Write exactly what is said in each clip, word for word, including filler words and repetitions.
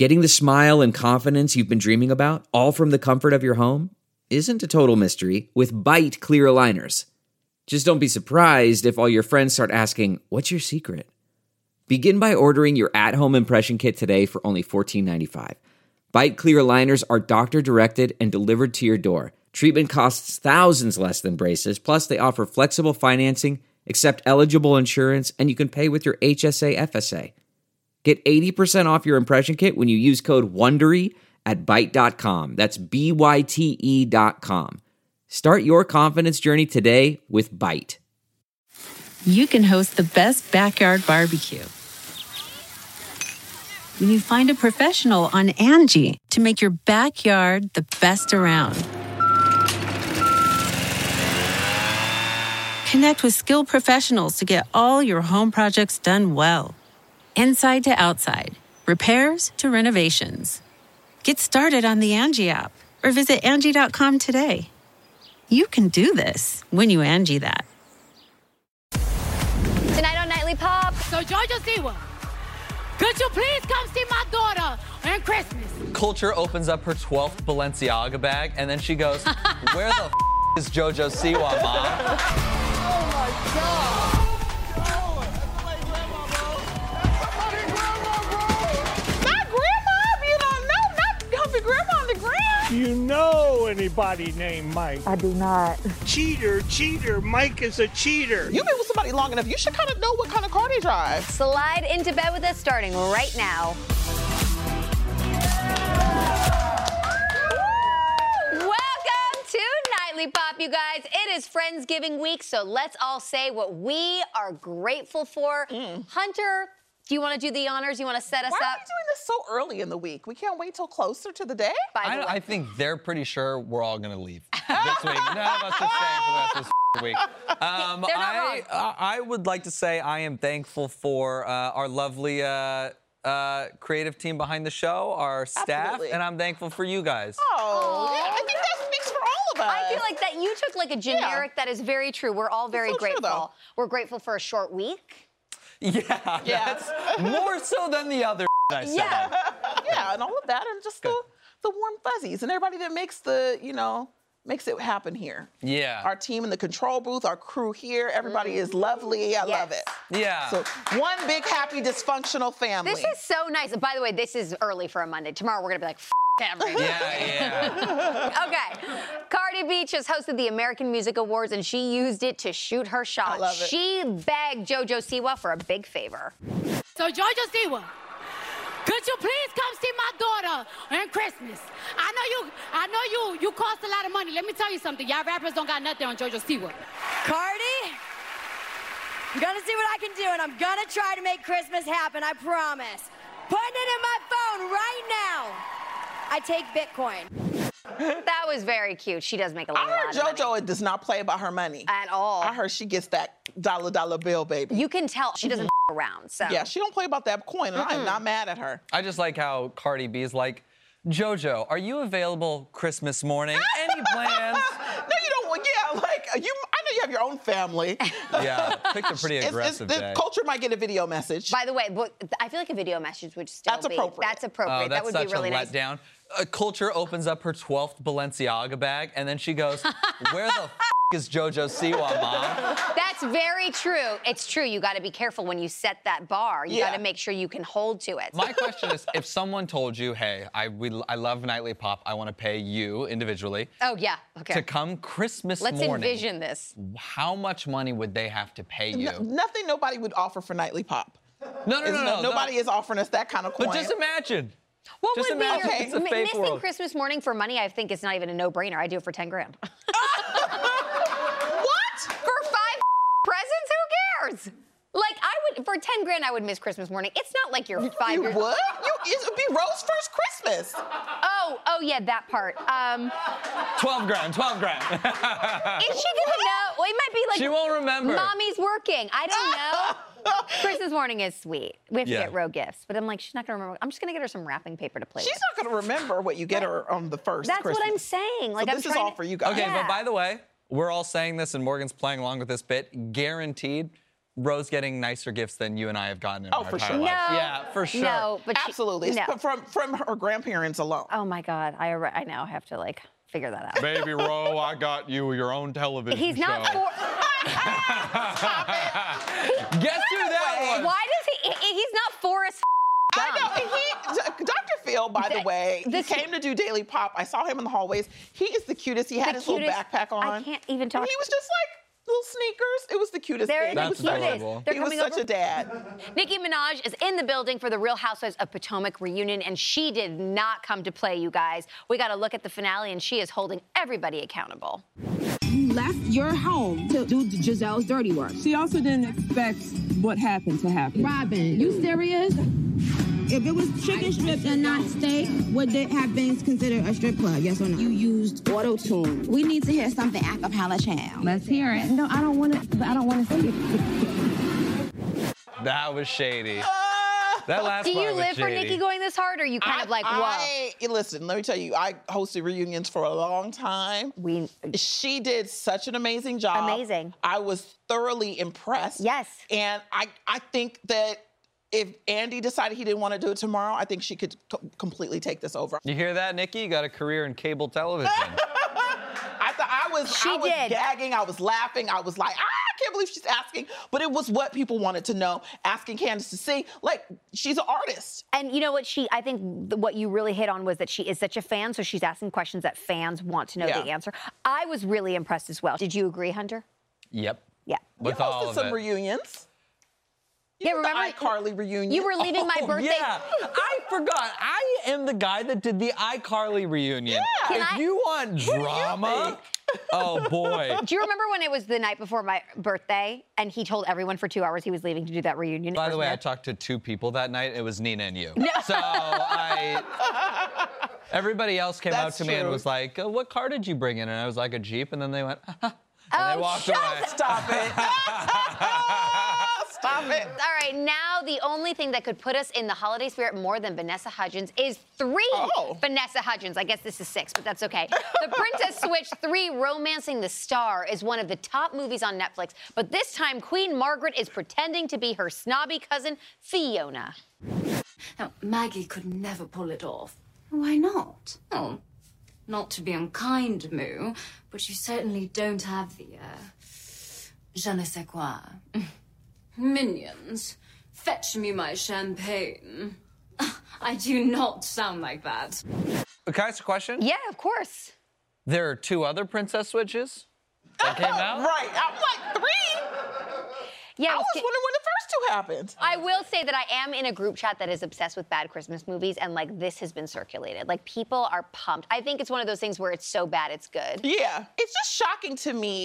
Getting the smile and confidence you've been dreaming about, all from the comfort of your home, isn't a total mystery with Bite Clear Aligners. Just don't be surprised if all your friends start asking, "What's your secret?" Begin by ordering your at-home impression kit today for only fourteen ninety-five. Bite Clear Aligners are doctor-directed and delivered to your door. Treatment costs thousands less than braces, plus they offer flexible financing, accept eligible insurance, and you can pay with your H S A F S A. Get eighty percent off your impression kit when you use code WONDERY at byte dot com. That's B Y T E dot com. Start your confidence journey today with Bite. You can host the best backyard barbecue when you find a professional on Angie to make your backyard the best around. Connect with skilled professionals to get all your home projects done well. Inside to outside, repairs to renovations. Get started on the Angie app or visit Angie dot com today. You can do this when you Angie that. Tonight on Nightly Pop. So Jojo Siwa, could you please come see my daughter on Christmas? Culture opens up her twelfth Balenciaga bag, and then she goes, "Where the f*** is Jojo Siwa, Mom?" Oh my God. You know anybody named Mike? I do not. Cheater, cheater. Mike is a cheater. You've been with somebody long enough. You should kind of know what kind of car they drive. Slide into bed with us starting right now. Welcome to Nightly Pop, you guys. It is Friendsgiving week, so let's all say what we are grateful for. Mm. Hunter, do you want to do the honors? You want to set us Why up? Why are we doing this so early in the week? We can't wait till closer to the day? By the I, way. I think they're pretty sure we're all going to leave this week. None of us are staying for the rest of this week. Um, They're not I, uh, I would like to say I am thankful for uh, our lovely uh, uh, creative team behind the show, our staff, Absolutely. and I'm thankful for you guys. Oh, yeah, I think that speaks for all of us. I feel like that you took like a generic Yeah. that is very true. We're all very so true, grateful. though. We're grateful for a short week. Yeah, Yeah. that's more so than the other I said. Yeah. Yeah, and all of that, and just the, the warm fuzzies, and everybody that makes the, you know, makes it happen here. Yeah. Our team in the control booth, our crew here, everybody is lovely. I Yes. love it. Yeah. So one big, happy, dysfunctional family. This is so nice. By the way, this is early for a Monday. Tomorrow we're gonna be like, F everything. Yeah, yeah. Okay. Cardi B just hosted the American Music Awards, and she used it to shoot her shot. I love it. She begged JoJo Siwa for a big favor. So Jojo Siwa, could you please come see my daughter on Christmas? I know you, I know you, you cost a lot of money. Let me tell you something. Y'all rappers don't got nothing on JoJo Siwa. Cardi, I'm gonna see what I can do, and I'm gonna try to make Christmas happen, I promise. Putting it in my phone right now. I take Bitcoin. That was very cute. She does make a lot, I heard lot of money. JoJo does not play about her money. At all. I heard she gets that dollar dollar bill, baby. You can tell she doesn't Mm-hmm. around. So Yeah, she don't play about that coin, and I'm not mad at her. I just like how Cardi B is like, JoJo, are you available Christmas morning? Any plans? No, you don't. Well, yeah, like you. I know you have your own family. Yeah, picked a pretty It's- it's- aggressive the day. culture might get a video message. By the way, but I feel like a video message would still That's be appropriate. That's appropriate. Oh, that that's would such be really a nice. letdown. Uh, Culture opens up her twelfth Balenciaga bag, and then she goes, "Where the f*** is JoJo Siwa, Mom?" That's very true. It's true. You got to be careful when you set that bar. You Yeah. got to make sure you can hold to it. My question is, if someone told you, "Hey, I we, I love Nightly Pop. I want to pay you individually Oh yeah. Okay. to come Christmas Let's morning," envision this. how much money would they have to pay you? No- nothing nobody would offer for Nightly Pop. No, no, Is no, no. Nobody no. is offering us that kind of coin. But just imagine. What Just would be imagine your it's a mi- fake missing world. Christmas morning for money? I think it's not even a no-brainer. I do it for ten grand. What? For five presents? Who cares? Like I would for ten grand, I would miss Christmas morning. It's not like you're five You years. would? You, it would be Rose's first Christmas. Oh, oh yeah, that part. Um, twelve grand, twelve grand. is she gonna know? Well, it might be like She won't remember. Mommy's working. I don't know. Christmas morning is sweet. We have to Yeah. get Ro gifts, but I'm like, she's not gonna remember. I'm just gonna get her some wrapping paper to play She's with. not going to remember what you get her on the first That's Christmas. what I'm saying. Like so I'm this is trying all to- for you guys. Okay, Yeah. but by the way, we're all saying this, and Morgan's playing along with this bit. Guaranteed, Rose getting nicer gifts than you and I have gotten in Oh, our for entire sure. lives. No. Yeah, for sure. No, but she- Absolutely. no. But from from her grandparents alone. Oh my God, I I now have to like figure that out. Baby Ro, I got you your own television He's not show. for. Guess who that was? Why does he? he- He's not Forrest. I know. And he, Doctor Phil, by the, The- way, the- he came to do Daily Pop. I saw him in the hallways. He is the cutest. He had The his cutest- little backpack on. I can't even talk. And he was just like little sneakers. It was the cutest They're thing. the He was That's such- adorable. They're He was coming such over. a dad. Nicki Minaj is in the building for the Real Housewives of Potomac reunion, and she did not come to play, you guys. We got to look at the finale, and she is holding everybody accountable. You left your home to do Giselle's dirty work. She also didn't expect what happened to happen. Robin, you serious? If it was chicken strips and not steak, would it have been considered a strip club? Yes or no? You used auto tune. We need to hear something a cappella, child. Let's hear it. No, I don't want to. I don't want to see it. That was shady. Uh, That last Do part you was live for shady. Nicki going this hard, or are you kind I, of like, whoa? I, listen, let me tell you, I hosted reunions for a long time. We. She did such an amazing job. Amazing. I was thoroughly impressed. Yes. And I, I think that if Andy decided he didn't want to do it tomorrow, I think she could co- completely take this over. You hear that, Nicki? You got a career in cable television. I thought I was, She I was did. gagging, I was laughing, I was like, ah, I can't believe she's asking. But it was what people wanted to know, asking Candace to sing. Like, she's an artist. And you know what? She, I think th- what you really hit on was that she is such a fan, so she's asking questions that fans want to know Yeah. the answer. I was really impressed as well. Did you agree, Hunter? Yep. Yeah. With you all hosted of some it. reunions. You Yeah, did remember- the iCarly reunion. You were leaving my Oh, birthday. Yeah, I forgot. I am the guy that did the iCarly reunion. Yeah. Can If I- you want drama, oh boy. Do you remember when it was the night before my birthday and he told everyone for two hours he was leaving to do that reunion? By the way, I Smith? talked to two people that night. It was Nina and you. So I. Everybody else came That's out to me and true. was like, uh, "What car did you bring in?" And I was like, "A Jeep." And then they went, and Oh, they walked shut away. Stop it. Stop it. All right, now the only thing that could put us in the holiday spirit more than Vanessa Hudgens is three Oh. Vanessa Hudgens. I guess this is six, but that's okay. The Princess Switch three, Romancing the Star, is one of the top movies on Netflix, but this time Queen Margaret is pretending to be her snobby cousin, Fiona. Now, Maggie could never pull it off. Why not? Oh, not to be unkind, Moo, but you certainly don't have the, uh, je ne sais quoi. Minions, fetch me my champagne. I do not sound like that. Can I ask a question? Yeah, of course. There are two other Princess Switches that came out? Right. I'm like, three? Yeah, I was ca- wondering when the first two happened. I will say that I am in a group chat that is obsessed with bad Christmas movies, and like this has been circulated. Like people are pumped. I think it's one of those things where it's so bad it's good. Yeah. It's just shocking to me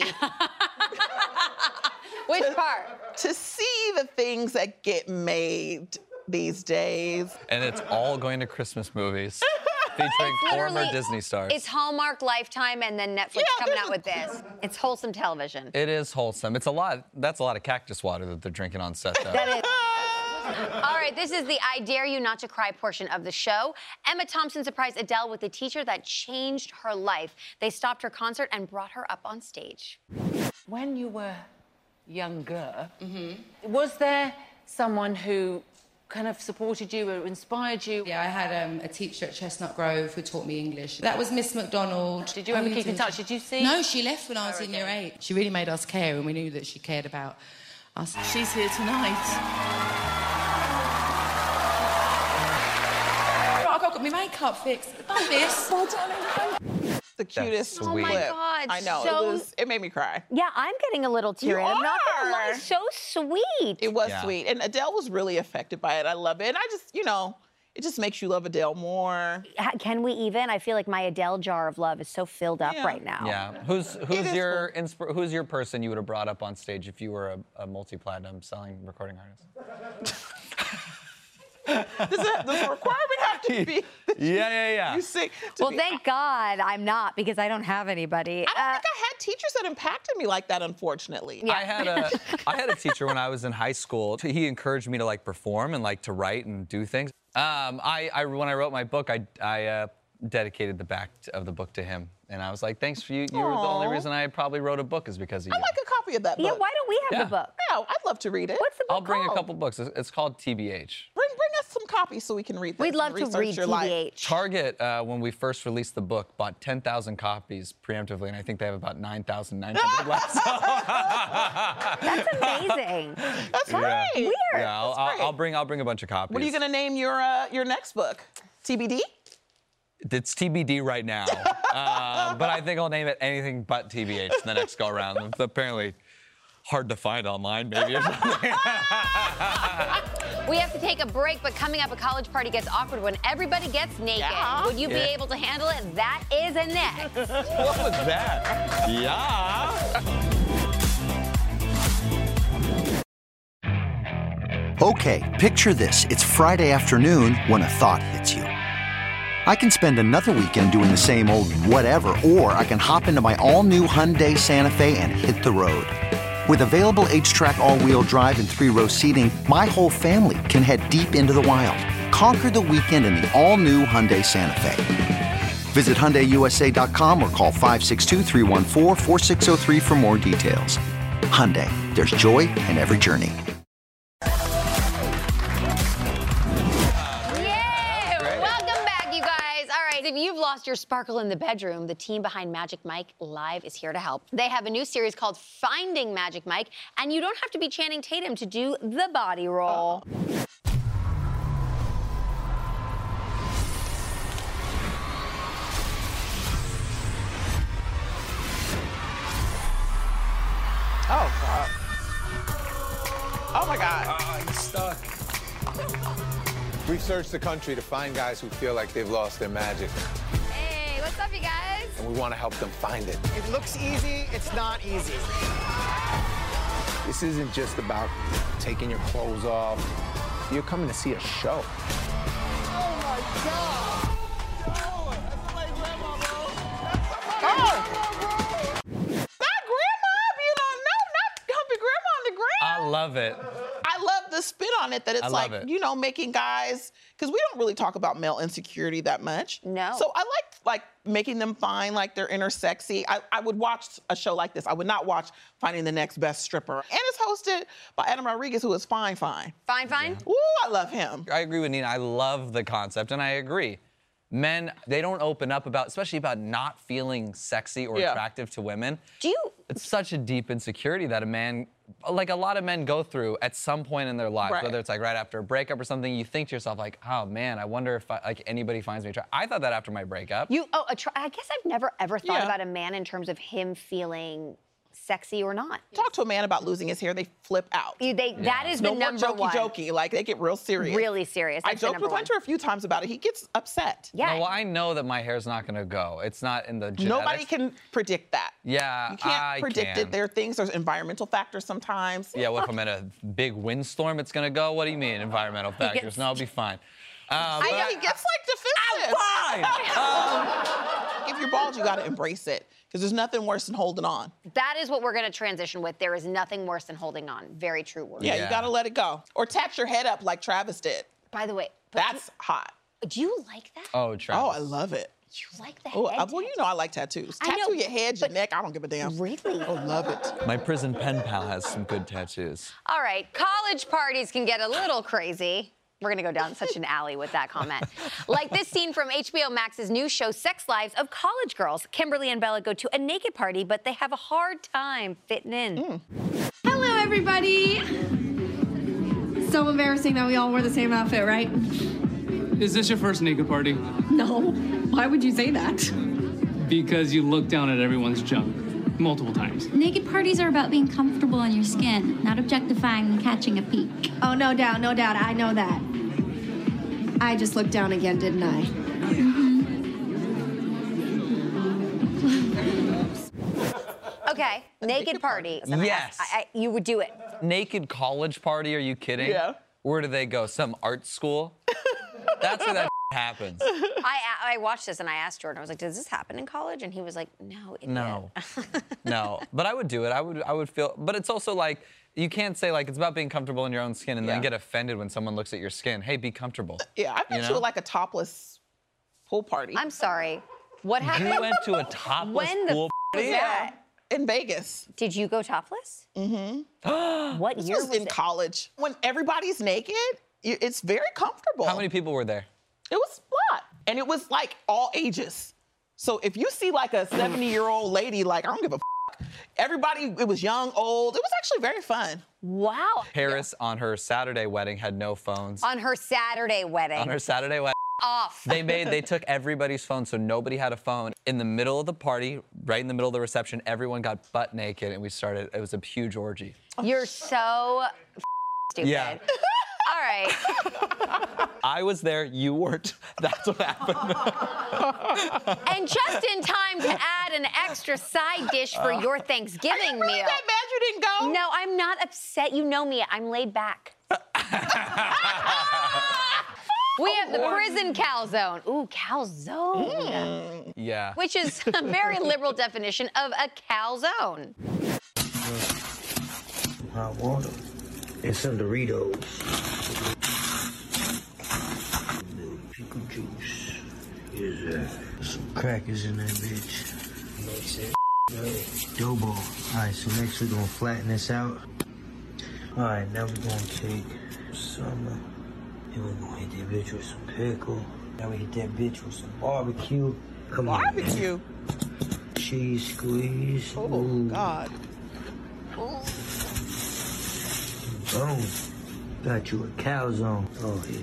Which part? to see the things that get made these days. And it's all going to Christmas movies featuring former Literally, Disney stars. It's Hallmark, Lifetime, and then Netflix Yeah, coming there's out a- with this. It's wholesome television. It is wholesome. It's a lot. That's a lot of cactus water that they're drinking on set, though. That is. All right, this is the I Dare You Not to Cry portion of the show. Emma Thompson surprised Adele with a teacher that changed her life. They stopped her concert and brought her up on stage. When you were younger, was there someone who kind of supported you or inspired you? Yeah, I had um, a teacher at Chestnut Grove who taught me English. That was Miss McDonald. Did you ever keep in touch? Did you see? No, she left when I was Oh, in okay. year eight. She really made us care, and we knew that she cared about us. She's here tonight. I got my makeup fixed. Love this. The cutest sweet. clip. Oh my God, I know. so- It was. It made me cry. Yeah, I'm getting a little teary. You I'm not gonna lie, are. so sweet. It was Yeah. sweet. And Adele was really affected by it. I love it. And I just, you know, it just makes you love Adele more. Ha- Can we even? I feel like my Adele jar of love is so filled up Yeah. right now. Yeah. Who's who's is your insp- who's your person you would have brought up on stage if you were a, a multi-platinum selling recording artist? Does, it, does the requirement have to be that Yeah, yeah, yeah. you sing? to Well, be- thank God I'm not because I don't have anybody. I don't Uh, think I had teachers that impacted me like that, unfortunately. I had a I had a teacher when I was in high school. He encouraged me to like perform and like to write and do things. Um, I, I when I wrote my book, I I uh, dedicated the back of the book to him. And I was like, thanks for you. You were the only Aw. reason I probably wrote a book is because of you. I'd like a copy of that book. Yeah, why don't we have Yeah. the book? Yeah, I'd love to read it. What's the book I'll bring called? a couple books. It's, it's called T B H. Bring, bring us some copies so we can read this. We'd love and to research read your life. T B H. Target, uh, when we first released the book, bought ten thousand copies preemptively, and I think they have about nine thousand nine hundred left. That's amazing. That's Yeah. right. Weird. Yeah, I'll, That's I'll, great. I'll bring I'll bring a bunch of copies. What are you gonna name your uh, your next book? T B D? It's T B D right now, uh, but I think I'll name it anything but T B H the next go around. It's apparently hard to find online, maybe or something. We have to take a break, but coming up, a college party gets awkward when everybody gets naked. Yeah. Would you Yeah. be able to handle it? That is a next. What was that? Yeah. Okay, picture this. It's Friday afternoon when a thought hits you. I can spend another weekend doing the same old whatever, or I can hop into my all-new Hyundai Santa Fe and hit the road. With available H-Track all-wheel drive and three-row seating, my whole family can head deep into the wild. Conquer the weekend in the all-new Hyundai Santa Fe. Visit Hyundai U S A dot com or call five six two, three one four, four six zero three for more details. Hyundai, there's joy in every journey. Yeah! Welcome back, you guys. All right, if you've lost your sparkle in the bedroom, the team behind Magic Mike Live is here to help. They have a new series called Finding Magic Mike, and you don't have to be Channing Tatum to do the body roll. Oh, God. Oh, my God. Oh, he's stuck. We've searched the country to find guys who feel like they've lost their magic, Hey, what's up, you guys? and we want to help them find it. It looks easy, it's not easy. This isn't just about taking your clothes off. You're coming to see a show. Oh my God! Oh, that's my grandma, bro. Oh. Not grandma, you know, no, not humping grandma on the ground. I love it. I love the spin on it that it's I like, love it. you know, making guys, because we don't really talk about male insecurity that much. No. So I like like making them find like their inner sexy. I, I would watch a show like this. I would not watch Finding the Next Best Stripper. And it's hosted by Adam Rodriguez, who is fine, fine. Fine, fine? Ooh, I love him. I agree with Nina. I love the concept, and I agree. Men, they don't open up about, especially about not feeling sexy or Yeah. attractive to women. Do you? It's such a deep insecurity that a man, like a lot of men go through at some point in their lives, Right. whether it's like right after a breakup or something, you think to yourself like, oh man, I wonder if I, like anybody finds me attractive. I thought that after my breakup. You, oh, attra- I guess I've never ever thought Yeah. about a man in terms of him feeling sexy or not. Talk to a man about losing his hair, they flip out. You, they, That is no the number more jokey one. jokey. Like they get real serious. Really serious. I That's the joked number with one. Hunter a few times about it. He gets upset. Yeah. No, well, I know that my hair's not gonna go. It's not in the genetics. Nobody can predict that. Yeah, You can't I predict can. it. There are things, there's environmental factors sometimes. Yeah, what if I'm in a big windstorm, it's gonna go? What do you mean, environmental factors? gets- No, I'll be fine. Uh, I but know, he gets like defensive. fine. If you're bald, you gotta embrace it. Because there's nothing worse than holding on. That is what we're going to transition with. There is nothing worse than holding on. Very true word. Yeah, Yeah. you gotta let it go. Or tap your head up like Travis did. By the way, but That's hot. do, do you like that? Oh, Travis. Oh, I love it. You like the Oh, head uh, well, you know I like tattoos. I know, Tattoo your head, your but- neck, I don't give a damn. Really? Oh, love it. My prison pen pal has some good tattoos. All right, college parties can get a little crazy. We're gonna go down such an alley with that comment. Like this scene from H B O Max's new show, Sex Lives of College Girls. Kimberly and Bella go to a naked party, but they have a hard time fitting in. Mm. Hello, everybody. So embarrassing that we all wore the same outfit, right? Is this your first naked party? No. Why would you say that? Because you look down at everyone's junk multiple times. Naked parties are about being comfortable in your skin, not objectifying and catching a peek. Oh, no doubt, no doubt. I know that. I just looked down again, didn't I? Okay, naked party. Yes. I, I, you would do it. Naked college party, are you kidding? Yeah. Where do they go? Some art school? That's where that happens. I, I watched this and I asked Jordan, I was like, does this happen in college? And he was like, no, it No. No. But I would do it. I would I would feel, but it's also like, you can't say like, it's about being comfortable in your own skin and Yeah. then get offended when someone looks at your skin. Hey, be comfortable. Yeah, I've been You to know? like a topless pool party. I'm sorry. What happened? You went to a topless When the pool f- party? was that? In Vegas. Did you go topless? Mm-hmm. What This year was was in it? college. When everybody's naked, y- it's very comfortable. How many people were there? It was a lot. And it was like all ages. So if you see like a seventy-year-old lady, like, I don't give a f- everybody, it was young, old. It was actually very fun. Wow. Paris on her Saturday wedding had no phones. On her Saturday wedding. On her Saturday wedding. Off. They made, they took everybody's phone, so nobody had a phone. In the middle of the party, right in the middle of the reception, everyone got butt naked, and we started, it was a huge orgy. You're so f- stupid. Yeah. All right. I was there, you weren't. That's what happened. And just in time to add an extra side dish for your Thanksgiving Are you really meal. that mad you didn't go? No, I'm not upset. You know me. I'm laid back. We have the prison calzone. Ooh, calzone. Mm. Yeah. Which is a very liberal definition of a calzone. Hot water and some Doritos. Little pickle juice. Is uh, some crackers in that bitch. Makes it right. Dough ball. Alright, so next we're gonna flatten this out. Alright, now we're gonna take some. Uh, then we're gonna hit that bitch with some pickle. Now we hit that bitch with some barbecue. Come on. Barbecue? Cheese squeeze. Oh, Ooh. God. Boom. Got you a calzone. Oh, yeah.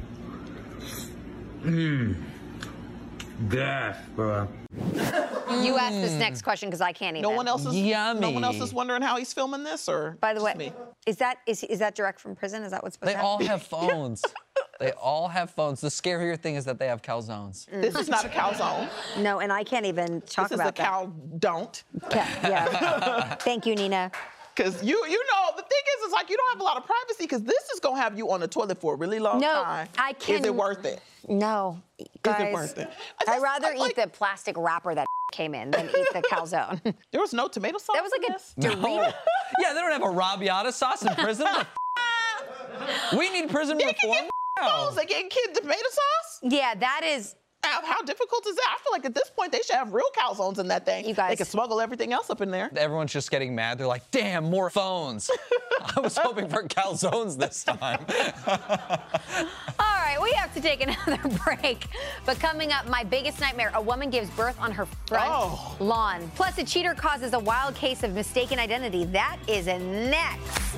Mmm. Gas, bro. You asked this next question because I can't even. No one else is. Yummy. No one else is wondering how he's filming this, or By the way, just me? is that is is that direct from prison? Is that what's supposed They to all happen? have phones. They all have phones. The scarier thing is that they have calzones. This is not a calzone. No, and I can't even talk This is about a cow don't. that. Yeah. Thank you, Nina. Because you, you know, the thing is, it's like you don't have a lot of privacy because this is going to have you on the toilet for a really long No, time. I can't. Is it worth it? No, guys. Is it worth it? I I'd just- rather I eat like- the plastic wrapper that came in than eat the calzone. There was no tomato sauce. That was like a No. Dorito. Yeah, they don't have a Rabbiata sauce in prison. What the f- we need prison They reform. can get now. those. They can get tomato sauce. Yeah, that is. How, how difficult is that? I feel like at this point they should have real calzones in that thing. You guys- They can smuggle everything else up in there. Everyone's just getting mad. They're like, damn, more phones. I was hoping for calzones this time. All right, we have to take another break. But coming up, my biggest nightmare: a woman gives birth on her front Oh. lawn. Plus, a cheater causes a wild case of mistaken identity. That is next.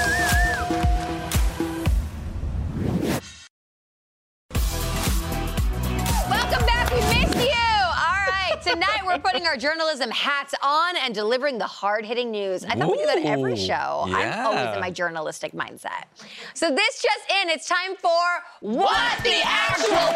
Welcome back. We missed you. All right, tonight we're putting our journalism hats on and delivering the hard-hitting news. I thought we do that every Ooh, show. I'm yeah. always in my journalistic mindset. So this just in, it's time for What the Actual.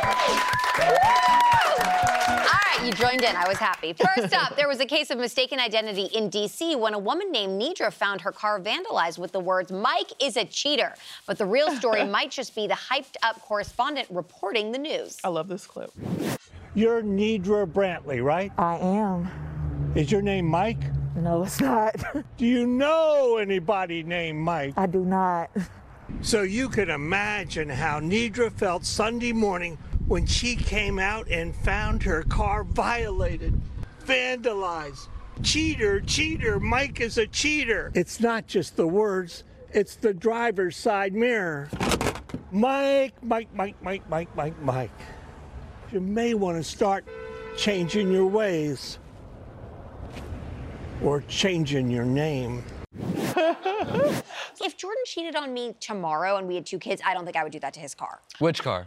All right, you joined in. I was happy. First up, there was a case of mistaken identity in D C when a woman named Nidra found her car vandalized with the words, "Mike is a cheater." But the real story might just be the hyped-up correspondent reporting the news. I love this clip. You're Nidra Brantley, right? I am. Is your name Mike? No, it's not. Do you know anybody named Mike? I do not. So you can imagine how Nidra felt Sunday morning when she came out and found her car violated, vandalized. Cheater, cheater, Mike is a cheater. It's not just the words, it's the driver's side mirror. Mike, Mike, Mike, Mike, Mike, Mike, Mike. You may want to start changing your ways or changing your name. If Jordan cheated on me tomorrow and we had two kids, I don't think I would do that to his car. Which car?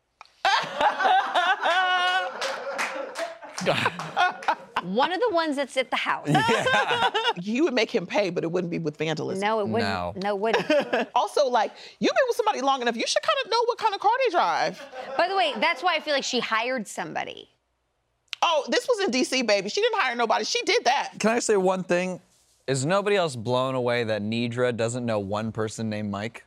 One of the ones that's at the house. You would make him pay, but it wouldn't be with vandalism. No, it wouldn't. No. No, it wouldn't. Also, like, you've been with somebody long enough, you should kind of know what kind of car they drive. By the way, that's why I feel like she hired somebody. Oh, this was in D C, baby. She didn't hire nobody. She did that. Can I say one thing? Is nobody else blown away that Nidra doesn't know one person named Mike?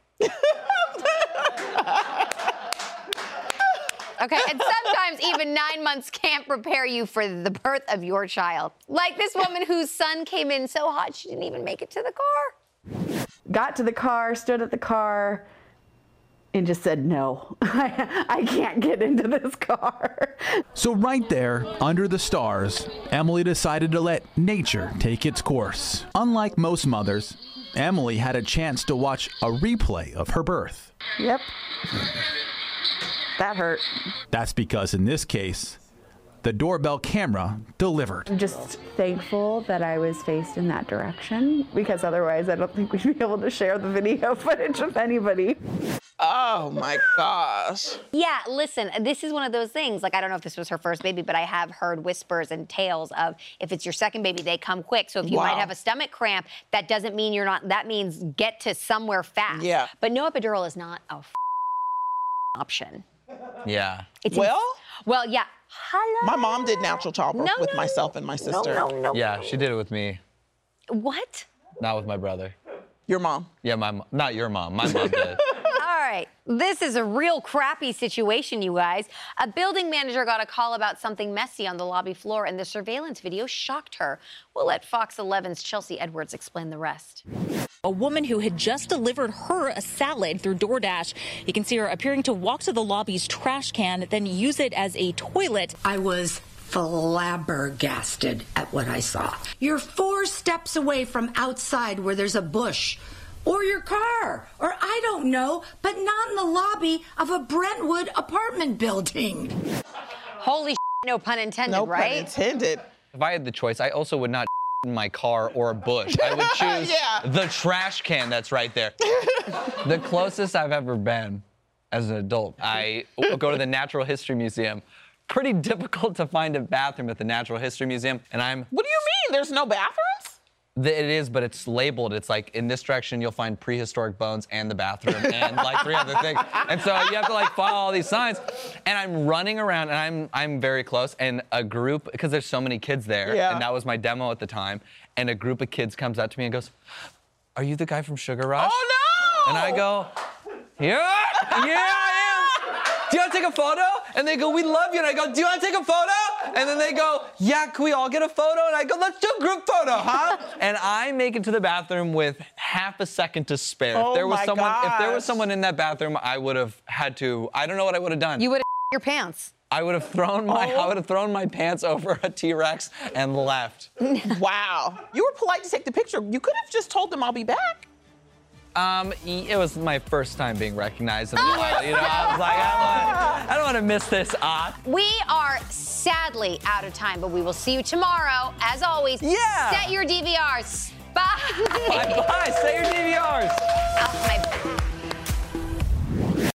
Okay, and sometimes even nine months can't prepare you for the birth of your child. Like this woman whose son came in so hot she didn't even make it to the car. Got to the car, stood at the car, and just said, no, I, I can't get into this car. So right there, under the stars, Emily decided to let nature take its course. Unlike most mothers, Emily had a chance to watch a replay of her birth. Yep. That hurt. That's because in this case, the doorbell camera delivered. I'm just thankful that I was faced in that direction, because otherwise I don't think we'd be able to share the video footage with anybody. Oh my gosh. Yeah, listen, this is one of those things. Like, I don't know if this was her first baby, but I have heard whispers and tales of if it's your second baby, they come quick. So if you Wow. might have a stomach cramp, that doesn't mean you're not, that means get to somewhere fast. Yeah. But no epidural is not a f- option. Yeah. It's Well? ins- well, yeah. Hello? My mom did natural childbirth No, with no, myself and my sister. No, no, no. Yeah, she did it with me, What? not with my brother. Your mom? Yeah, my mom. Not your mom. My mom did. All right, this is a real crappy situation, you guys. A building manager got a call about something messy on the lobby floor, and the surveillance video shocked her. We'll let Fox eleven's Chelsea Edwards explain the rest. A woman who had just delivered her a salad through DoorDash. You can see her appearing to walk to the lobby's trash can, then use it as a toilet. I was flabbergasted at what I saw. You're four steps away from outside where there's a bush, or your car, or I don't know, but not in the lobby of a Brentwood apartment building. Holy shit, no pun intended, No right? pun intended. If I had the choice, I also would not in my car or a bush. I would choose Yeah. the trash can that's right there. The closest I've ever been as an adult, I go to the Natural History Museum. Pretty difficult to find a bathroom at the Natural History Museum, and I'm... What do you mean? There's no bathrooms? It is, but it's labeled. It's like, in this direction, you'll find prehistoric bones and the bathroom and like three other things. And so you have to like follow all these signs. And I'm running around, and I'm I'm very close. And a group, because there's so many kids there, Yeah. and that was my demo at the time. And a group of kids comes up to me and goes, "Are you the guy from Sugar Rush?" Oh no! And I go, "Yeah, yeah, I am. Do you want to take a photo?" And they go, "We love you." And I go, "Do you want to take a photo?" And then they go, "Yeah, can we all get a photo?" And I go, "Let's do a group photo, huh?" And I make it to the bathroom with half a second to spare. Oh if there was my someone, if there was gosh. someone in that bathroom, I would have had to. I don't know what I would have done. You would have your pants. I would have thrown my. Oh. I would have thrown my pants over a T-Rex and left. Wow. You were polite to take the picture. You could have just told them I'll be back. Um, it was my first time being recognized in the wild. You know, I was like, I don't want, I don't want to miss this op. We are sadly out of time, but we will see you tomorrow. As always, Yeah. set your D V Rs. Bye. Bye bye. Say your D V Rs. Out my